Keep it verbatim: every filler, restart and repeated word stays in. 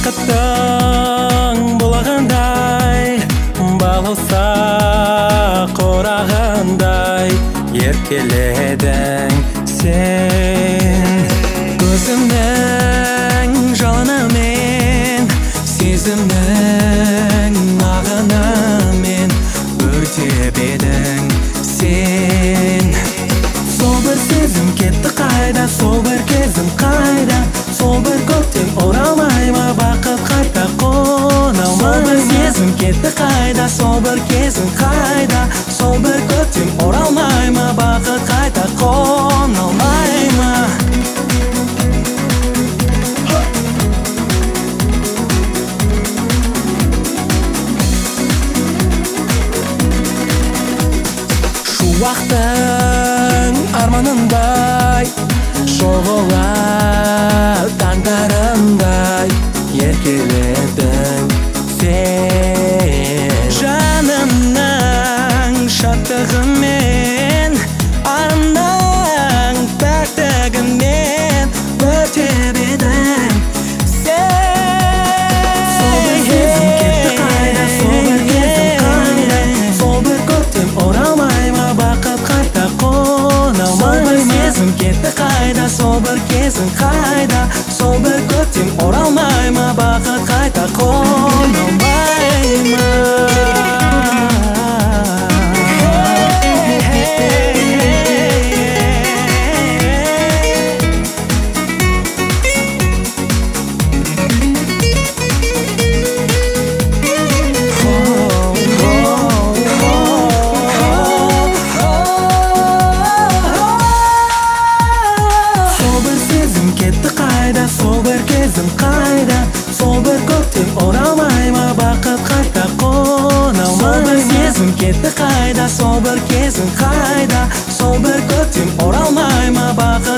бақыттың бұлағандай, балауса қорағандай еркеледің сен. Көзімнің жалынымен, сезімнің ағынымен өртеп едің сен. Сол бір сезім кетті қайда, сол бір кезім қайда, сол бір көктем оралмай ма, бақыт қайта қона алмай ма? Сол бір сезім кетті қайда, сол бір кезім қайда, сол бір көктем оралмай ма, бақыт қайта қона алмай ма? Шуақтың арманындай, шоғылар таңдарындай еркеледің сен. Жанымның шаттығымен, арымның пәктігімен өртеп едің сен. Сол бір сезім кетті қайда, сол бір кезім қайда, сол бір көктем оралмай ма, бақыт қайта қона алмай ма? Сол бір сезім кетті қайда, сол бір кезім қайда, сол бір көктем оралмай ма, бақыт қайта қона алмай ма? Сол бір кезім қайда, сол бір көктем оралмай ма, бақыт қайта қона алмай ма? Сол бір сезім кетті қайда, сол бір кезім қайда, сол бір көктем оралмай ма, бақыт